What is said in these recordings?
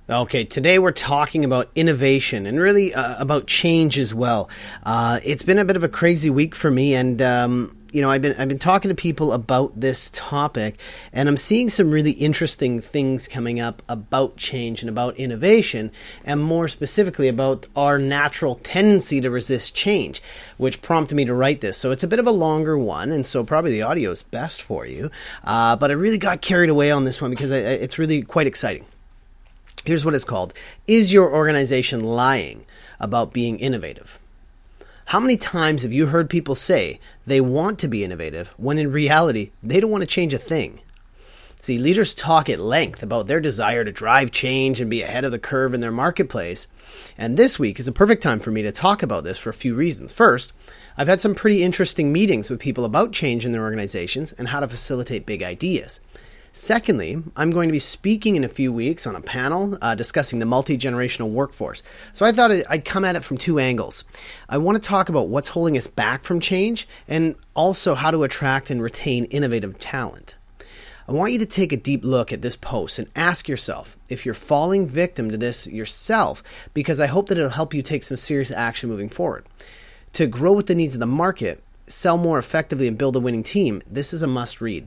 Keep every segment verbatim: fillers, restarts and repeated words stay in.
Okay, today we're talking about innovation and really uh, about change as well. Uh, it's been a bit of a crazy week for me, and um, you know, I've been I've been talking to people about this topic, and I'm seeing some really interesting things coming up about change and about innovation, and more specifically about our natural tendency to resist change, which prompted me to write this. So it's a bit of a longer one, and so probably the audio is best for you. Uh, but I really got carried away on this one because I, it's really quite exciting. Here's what it's called. Is your organization lying about being innovative? How many times have you heard people say they want to be innovative when in reality they don't want to change a thing? See, leaders talk at length about their desire to drive change and be ahead of the curve in their marketplace. And this week is a perfect time for me to talk about this for a few reasons. First, I've had some pretty interesting meetings with people about change in their organizations and how to facilitate big ideas. Secondly, I'm going to be speaking in a few weeks on a panel uh, discussing the multi-generational workforce. So I thought I'd come at it from two angles. I want to talk about what's holding us back from change and also how to attract and retain innovative talent. I want you to take a deep look at this post and ask yourself if you're falling victim to this yourself, because I hope that it'll help you take some serious action moving forward. To grow with the needs of the market, sell more effectively, and build a winning team, this is a must-read.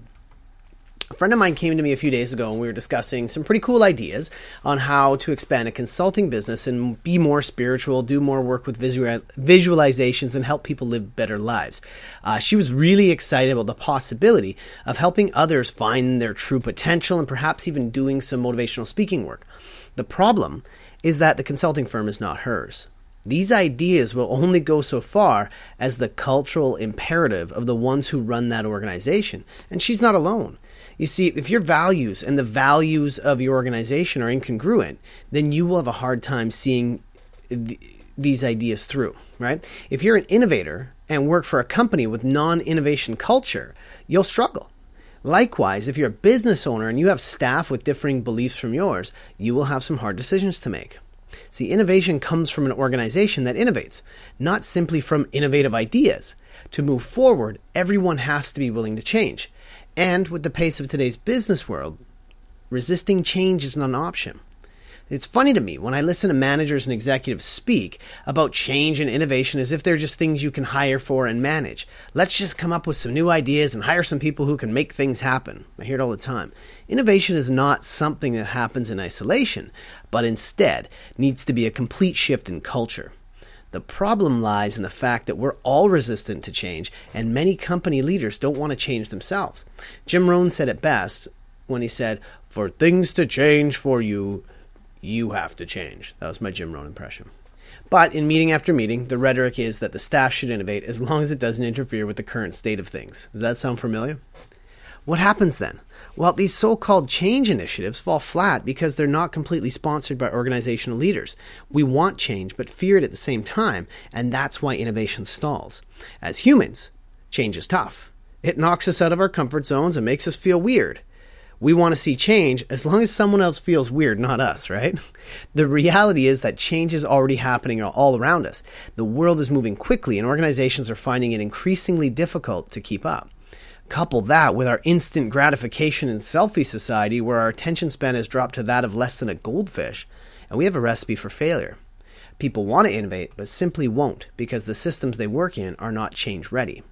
A friend of mine came to me a few days ago and we were discussing some pretty cool ideas on how to expand a consulting business and be more spiritual, do more work with visual, visualizations, and help people live better lives. Uh, she was really excited about the possibility of helping others find their true potential and perhaps even doing some motivational speaking work. The problem is that the consulting firm is not hers. These ideas will only go so far as the cultural imperative of the ones who run that organization, and she's not alone. You see, if your values and the values of your organization are incongruent, then you will have a hard time seeing th- these ideas through, right? If you're an innovator and work for a company with non-innovation culture, you'll struggle. Likewise, if you're a business owner and you have staff with differing beliefs from yours, you will have some hard decisions to make. See, innovation comes from an organization that innovates, not simply from innovative ideas. To move forward, everyone has to be willing to change. And with the pace of today's business world, resisting change is not an option. It's funny to me when I listen to managers and executives speak about change and innovation as if they're just things you can hire for and manage. Let's just come up with some new ideas and hire some people who can make things happen. I hear it all the time. Innovation is not something that happens in isolation, but instead needs to be a complete shift in culture. The problem lies in the fact that we're all resistant to change, and many company leaders don't want to change themselves. Jim Rohn said it best when he said, "For things to change for you, you have to change." That was my Jim Rohn impression. But in meeting after meeting, the rhetoric is that the staff should innovate as long as it doesn't interfere with the current state of things. Does that sound familiar? What happens then? Well, these so-called change initiatives fall flat because they're not completely sponsored by organizational leaders. We want change, but fear it at the same time, and that's why innovation stalls. As humans, change is tough. It knocks us out of our comfort zones and makes us feel weird. We want to see change as long as someone else feels weird, not us, right? The reality is that change is already happening all around us. The world is moving quickly, and organizations are finding it increasingly difficult to keep up. Couple that with our instant gratification and selfie society where our attention span has dropped to that of less than a goldfish, and we have a recipe for failure. People want to innovate, but simply won't because the systems they work in are not change ready.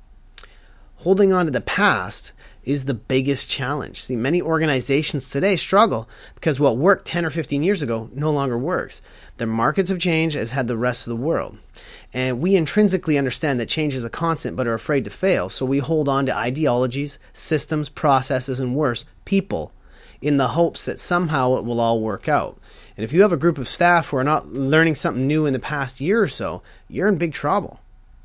Holding on to the past is the biggest challenge. See, many organizations today struggle because what worked ten or fifteen years ago no longer works. Their markets have changed as had the rest of the world. And we intrinsically understand that change is a constant but are afraid to fail, so we hold on to ideologies, systems, processes, and worse, people, in the hopes that somehow it will all work out. And if you have a group of staff who are not learning something new in the past year or so, you're in big trouble.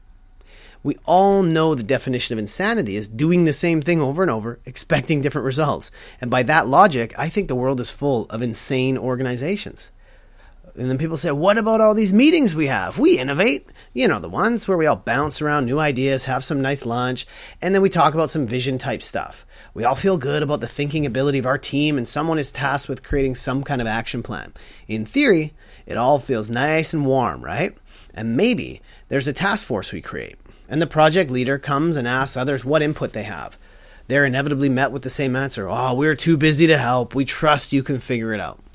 We all know the definition of insanity is doing the same thing over and over, expecting different results. And by that logic, I think the world is full of insane organizations. And then people say, what about all these meetings we have? We innovate. You know, the ones where we all bounce around new ideas, have some nice lunch, and then we talk about some vision type stuff. We all feel good about the thinking ability of our team, and someone is tasked with creating some kind of action plan. In theory, it all feels nice and warm, right? And maybe there's a task force we create. And the project leader comes and asks others what input they have. They're inevitably met with the same answer. Oh, we're too busy to help. We trust you can figure it out.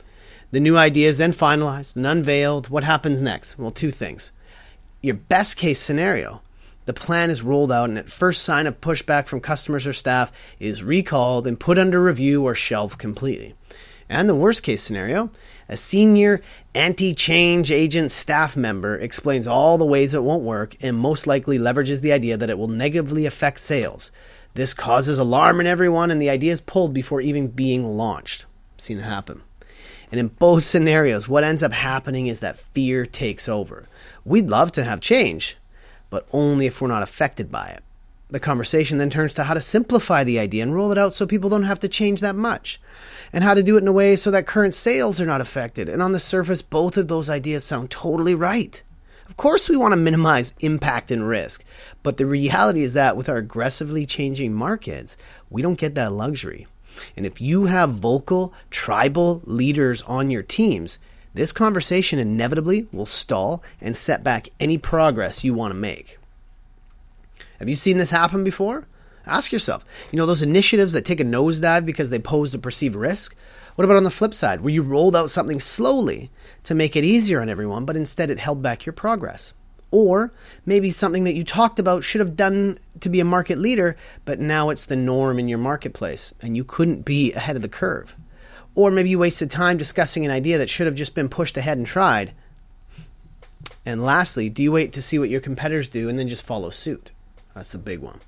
The new idea is then finalized and unveiled. What happens next? Well, two things. Your best case scenario, the plan is rolled out and at first sign of pushback from customers or staff is recalled and put under review or shelved completely. And the worst case scenario, a senior anti-change agent staff member explains all the ways it won't work and most likely leverages the idea that it will negatively affect sales. This causes alarm in everyone and the idea is pulled before even being launched. I've seen it happen. And in both scenarios, what ends up happening is that fear takes over. We'd love to have change, but only if we're not affected by it. The conversation then turns to how to simplify the idea and roll it out so people don't have to change that much, and how to do it in a way so that current sales are not affected. And on the surface, both of those ideas sound totally right. Of course, we want to minimize impact and risk, but the reality is that with our aggressively changing markets, we don't get that luxury. And if you have vocal, tribal leaders on your teams, this conversation inevitably will stall and set back any progress you want to make. Have you seen this happen before? Ask yourself, you know, those initiatives that take a nosedive because they pose a perceived risk? What about on the flip side, where you rolled out something slowly to make it easier on everyone, but instead it held back your progress? Or maybe something that you talked about should have done to be a market leader, but now it's the norm in your marketplace and you couldn't be ahead of the curve. Or maybe you wasted time discussing an idea that should have just been pushed ahead and tried. And lastly, do you wait to see what your competitors do and then just follow suit? That's the big one.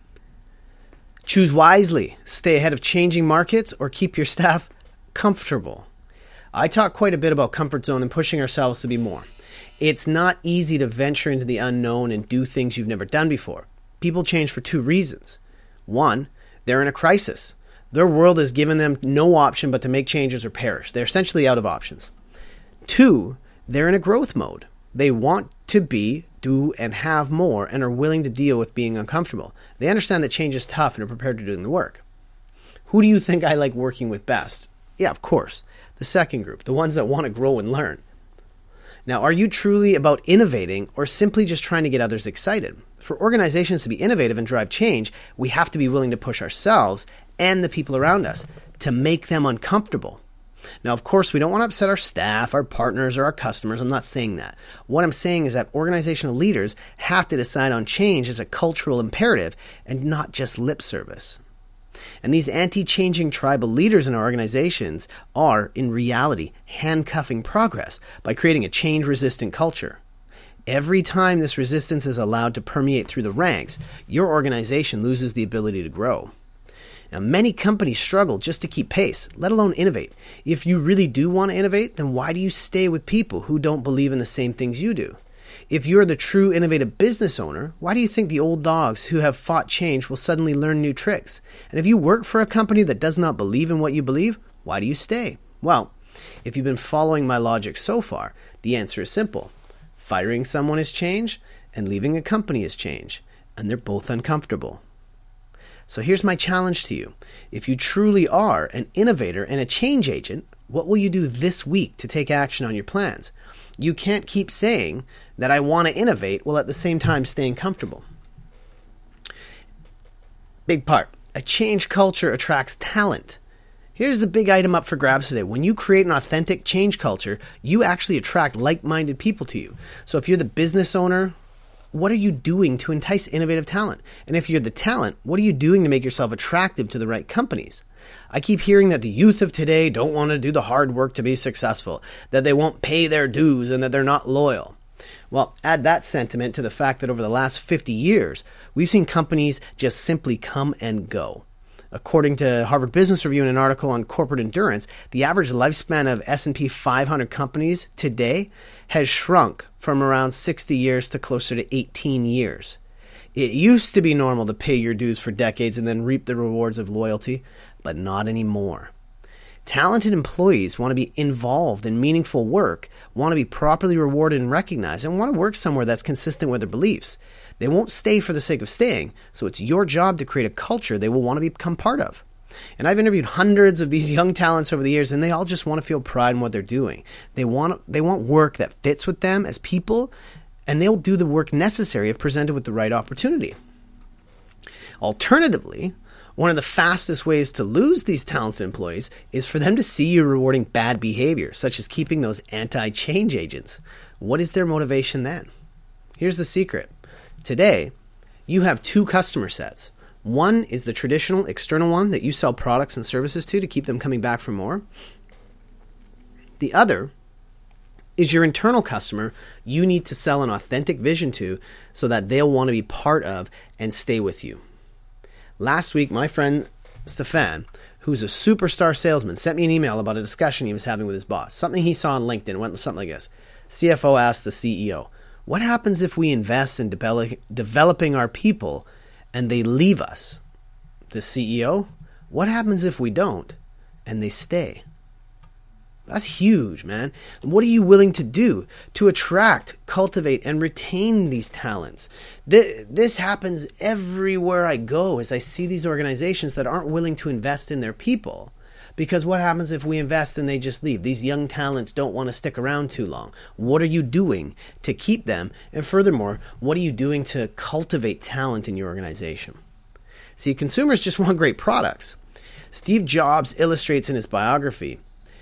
Choose wisely. Stay ahead of changing markets or keep your staff comfortable. I talk quite a bit about comfort zone and pushing ourselves to be more. It's not easy to venture into the unknown and do things you've never done before. People change for two reasons. One, they're in a crisis. Their world has given them no option but to make changes or perish. They're essentially out of options. Two, they're in a growth mode. They want to be, do, and have more and are willing to deal with being uncomfortable. They understand that change is tough and are prepared to do the work. Who do you think I like working with best? Yeah, of course. The second group, the ones that want to grow and learn. Now, are you truly about innovating or simply just trying to get others excited? For organizations to be innovative and drive change, we have to be willing to push ourselves and the people around us to make them uncomfortable. Now, of course, we don't want to upset our staff, our partners, or our customers. I'm not saying that. What I'm saying is that organizational leaders have to decide on change as a cultural imperative and not just lip service. And these anti-changing tribal leaders in our organizations are, in reality, handcuffing progress by creating a change-resistant culture. Every time this resistance is allowed to permeate through the ranks, your organization loses the ability to grow. Now, many companies struggle just to keep pace, let alone innovate. If you really do want to innovate, then why do you stay with people who don't believe in the same things you do? If you're the true innovative business owner, why do you think the old dogs who have fought change will suddenly learn new tricks? And if you work for a company that does not believe in what you believe, why do you stay? Well, if you've been following my logic so far, the answer is simple. Firing someone is change, and leaving a company is change, and they're both uncomfortable. So here's my challenge to you. If you truly are an innovator and a change agent, what will you do this week to take action on your plans? You can't keep saying that I want to innovate while at the same time staying comfortable. Big part. A change culture attracts talent. Here's the big item up for grabs today. When you create an authentic change culture, you actually attract like-minded people to you. So if you're the business owner, what are you doing to entice innovative talent? And if you're the talent, what are you doing to make yourself attractive to the right companies? I keep hearing that the youth of today don't want to do the hard work to be successful, that they won't pay their dues, and that they're not loyal. Well, add that sentiment to the fact that over the last fifty years, we've seen companies just simply come and go. According to Harvard Business Review in an article on corporate endurance, the average lifespan of S and P five hundred companies today has shrunk from around sixty years to closer to eighteen years. It used to be normal to pay your dues for decades and then reap the rewards of loyalty, but not anymore. Talented employees want to be involved in meaningful work, want to be properly rewarded and recognized, and want to work somewhere that's consistent with their beliefs. They won't stay for the sake of staying, so it's your job to create a culture they will want to become part of. And I've interviewed hundreds of these young talents over the years, and they all just want to feel pride in what they're doing. They want they want work that fits with them as people, and they'll do the work necessary if presented with the right opportunity. Alternatively, One of the fastest ways to lose these talented employees is for them to see you rewarding bad behavior, such as keeping those anti-change agents. What is their motivation then? Here's the secret. Today, you have two customer sets. One is the traditional external one that you sell products and services to to keep them coming back for more. The other is your internal customer you need to sell an authentic vision to so that they'll want to be part of and stay with you. Last week, my friend Stefan, who's a superstar salesman, sent me an email about a discussion he was having with his boss. Something he saw on LinkedIn. It went something like this. C F O asked the C E O, what happens if we invest in develop, developing our people and they leave us? The C E O, what happens if we don't and they stay? That's huge, man. What are you willing to do to attract, cultivate, and retain these talents? This happens everywhere I go as I see these organizations that aren't willing to invest in their people. Because what happens if we invest and they just leave? These young talents don't want to stick around too long. What are you doing to keep them? And furthermore, what are you doing to cultivate talent in your organization? See, consumers just want great products. Steve Jobs illustrates in his biography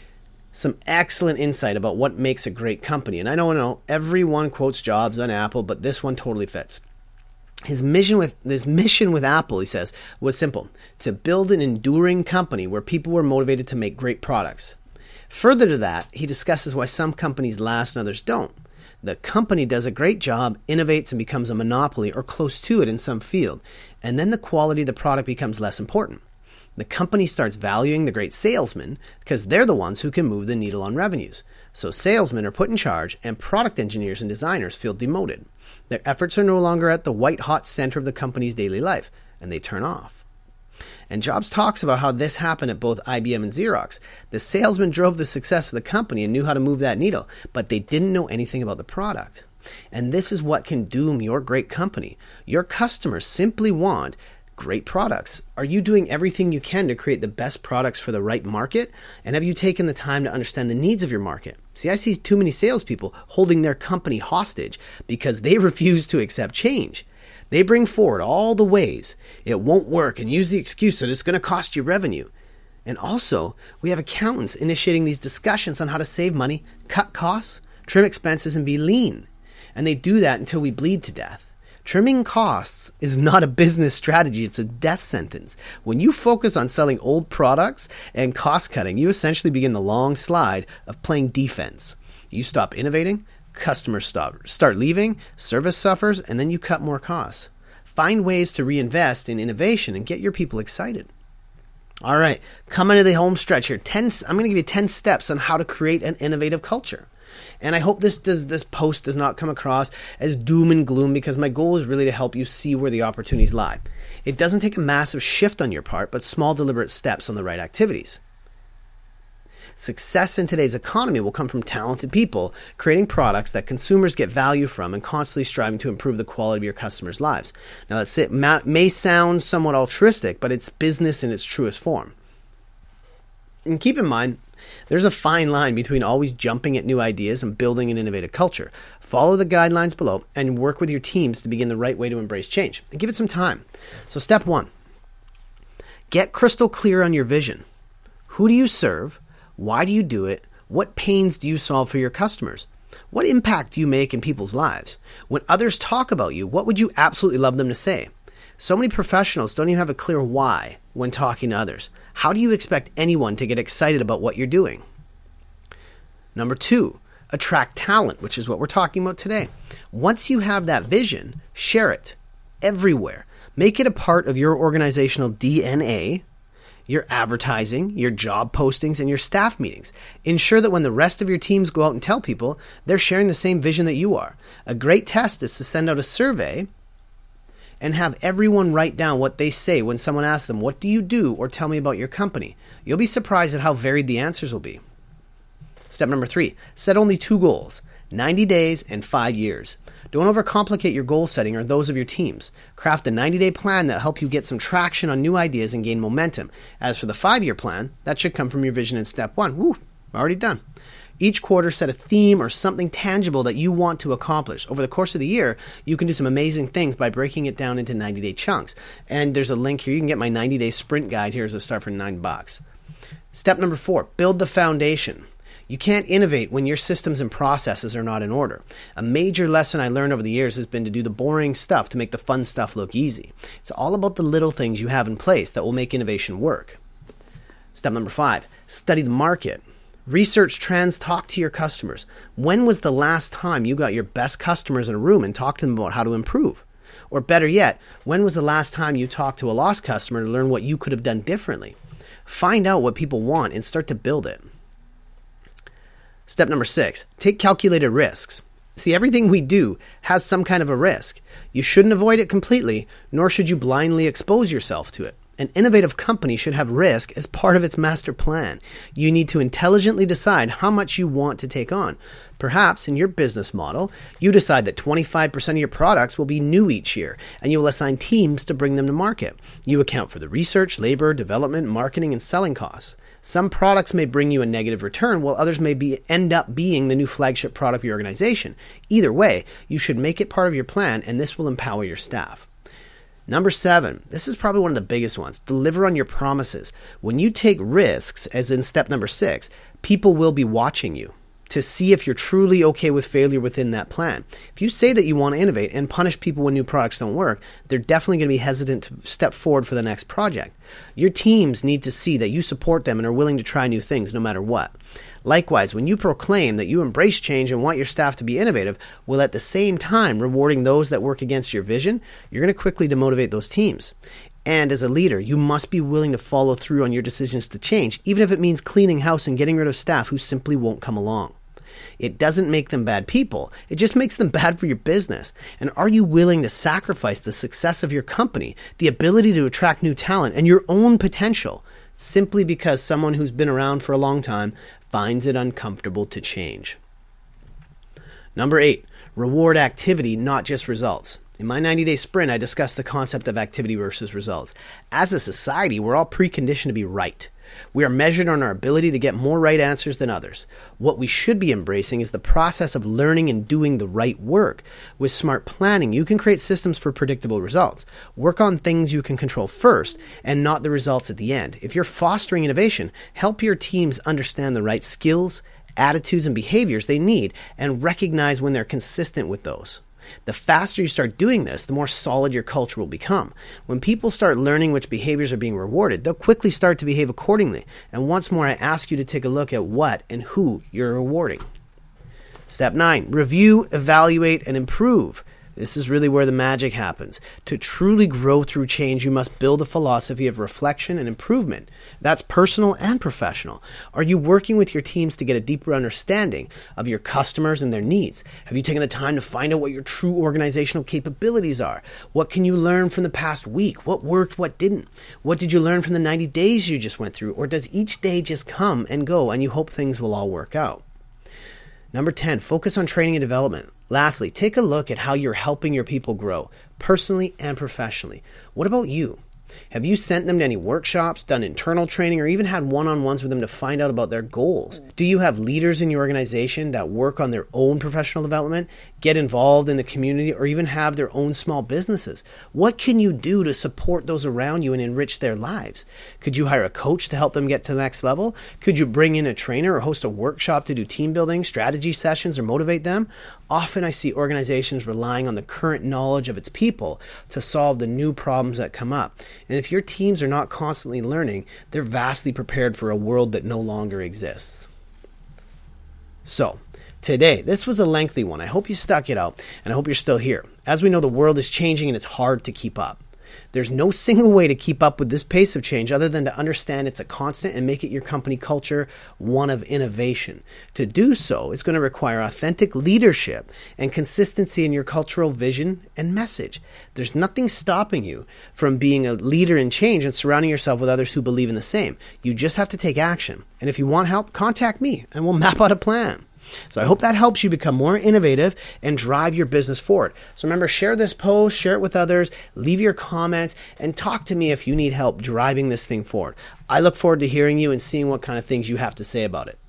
some excellent insight about what makes a great company. And I don't know, everyone quotes Jobs on Apple, but this one totally fits. His mission with his mission with Apple, he says, was simple: to build an enduring company where people were motivated to make great products. Further to that, he discusses why some companies last and others don't. The company does a great job, innovates, and becomes a monopoly or close to it in some field, and then the quality of the product becomes less important. The company starts valuing the great salesmen because they're the ones who can move the needle on revenues. So salesmen are put in charge and product engineers and designers feel demoted. Their efforts are no longer at the white-hot center of the company's daily life, and they turn off. And Jobs talks about how this happened at both I B M and Xerox. The salesmen drove the success of the company and knew how to move that needle, but they didn't know anything about the product. And this is what can doom your great company. Your customers simply want great products. Are you doing everything you can to create the best products for the right market? And have you taken the time to understand the needs of your market? See, I see too many salespeople holding their company hostage because they refuse to accept change. They bring forward all the ways it won't work and use the excuse that it's going to cost you revenue. And also, we have accountants initiating these discussions on how to save money, cut costs, trim expenses, and be lean. And they do that until we bleed to death. Trimming costs is not a business strategy, it's a death sentence. When you focus on selling old products and cost cutting, you essentially begin the long slide of playing defense. You stop innovating, customers stop, start leaving, service suffers, and then you cut more costs. Find ways to reinvest in innovation and get your people excited. All right, coming to the home stretch here. ten, I'm going to give you ten steps on how to create an innovative culture. And I hope this does this post does not come across as doom and gloom, because my goal is really to help you see where the opportunities lie. It doesn't take a massive shift on your part, but small deliberate steps on the right activities. Success in today's economy will come from talented people creating products that consumers get value from and constantly striving to improve the quality of your customers' lives. Now, that's it. May sound somewhat altruistic, but it's business in its truest form. And keep in mind, there's a fine line between always jumping at new ideas and building an innovative culture. Follow the guidelines below and work with your teams to begin the right way to embrace change. And give it some time. So step one, get crystal clear on your vision. Who do you serve? Why do you do it? What pains do you solve for your customers? What impact do you make in people's lives? When others talk about you, what would you absolutely love them to say? So many professionals don't even have a clear why when talking to others. How do you expect anyone to get excited about what you're doing? Number two, attract talent, which is what we're talking about today. Once you have that vision, share it everywhere. Make it a part of your organizational D N A, your advertising, your job postings, and your staff meetings. Ensure that when the rest of your teams go out and tell people, they're sharing the same vision that you are. A great test is to send out a survey and have everyone write down what they say when someone asks them, what do you do, or tell me about your company. You'll be surprised at how varied the answers will be. Step number three, set only two goals, ninety days and five years. Don't overcomplicate your goal setting or those of your teams. Craft a ninety-day plan that will help you get some traction on new ideas and gain momentum. As for the five-year plan, that should come from your vision in step one. Woo, already done. Each quarter, set a theme or something tangible that you want to accomplish. Over the course of the year, you can do some amazing things by breaking it down into ninety-day chunks. And there's a link here. You can get my ninety-day sprint guide here as a start for nine bucks. Step number four, build the foundation. You can't innovate when your systems and processes are not in order. A major lesson I learned over the years has been to do the boring stuff to make the fun stuff look easy. It's all about the little things you have in place that will make innovation work. Step number five, study the market. Research trends, talk to your customers. When was the last time you got your best customers in a room and talked to them about how to improve? Or better yet, when was the last time you talked to a lost customer to learn what you could have done differently? Find out what people want and start to build it. Step number six, take calculated risks. See, everything we do has some kind of a risk. You shouldn't avoid it completely, nor should you blindly expose yourself to it. An innovative company should have risk as part of its master plan. You need to intelligently decide how much you want to take on. Perhaps in your business model, you decide that twenty-five percent of your products will be new each year, and you will assign teams to bring them to market. You account for the research, labor, development, marketing, and selling costs. Some products may bring you a negative return, while others may be, end up being the new flagship product of your organization. Either way, you should make it part of your plan, and this will empower your staff. Number seven, this is probably one of the biggest ones. Deliver on your promises. When you take risks, as in step number six, people will be watching you to see if you're truly okay with failure within that plan. If you say that you want to innovate and punish people when new products don't work, they're definitely going to be hesitant to step forward for the next project. Your teams need to see that you support them and are willing to try new things no matter what. Likewise, when you proclaim that you embrace change and want your staff to be innovative, while at the same time rewarding those that work against your vision, you're going to quickly demotivate those teams. And as a leader, you must be willing to follow through on your decisions to change, even if it means cleaning house and getting rid of staff who simply won't come along. It doesn't make them bad people. It just makes them bad for your business. And are you willing to sacrifice the success of your company, the ability to attract new talent, and your own potential simply because someone who's been around for a long time finds it uncomfortable to change? Number eight, reward activity, not just results. In my ninety-day sprint, I discussed the concept of activity versus results. As a society, we're all preconditioned to be right. We are measured on our ability to get more right answers than others. What we should be embracing is the process of learning and doing the right work. With smart planning, you can create systems for predictable results. Work on things you can control first and not the results at the end. If you're fostering innovation, help your teams understand the right skills, attitudes, and behaviors they need and recognize when they're consistent with those. The faster you start doing this, the more solid your culture will become. When people start learning which behaviors are being rewarded, they'll quickly start to behave accordingly. And once more, I ask you to take a look at what and who you're rewarding. Step nine, review, evaluate, and improve. This is really where the magic happens. To truly grow through change, you must build a philosophy of reflection and improvement. That's personal and professional. Are you working with your teams to get a deeper understanding of your customers and their needs? Have you taken the time to find out what your true organizational capabilities are? What can you learn from the past week? What worked, what didn't? What did you learn from the ninety days you just went through? Or does each day just come and go and you hope things will all work out? Number ten, focus on training and development. Lastly, take a look at how you're helping your people grow, personally and professionally. What about you? Have you sent them to any workshops, done internal training, or even had one-on-ones with them to find out about their goals? Do you have leaders in your organization that work on their own professional development, get involved in the community, or even have their own small businesses? What can you do to support those around you and enrich their lives? Could you hire a coach to help them get to the next level? Could you bring in a trainer or host a workshop to do team building, strategy sessions, or motivate them? Often I see organizations relying on the current knowledge of its people to solve the new problems that come up. And if your teams are not constantly learning, they're vastly prepared for a world that no longer exists. So, today, this was a lengthy one. I hope you stuck it out, and I hope you're still here. As we know, the world is changing and it's hard to keep up. There's no single way to keep up with this pace of change other than to understand it's a constant and make it your company culture one of innovation. To do so, it's going to require authentic leadership and consistency in your cultural vision and message. There's nothing stopping you from being a leader in change and surrounding yourself with others who believe in the same. You just have to take action. And if you want help, contact me and we'll map out a plan. So I hope that helps you become more innovative and drive your business forward. So remember, share this post, share it with others, leave your comments, and talk to me if you need help driving this thing forward. I look forward to hearing you and seeing what kind of things you have to say about it.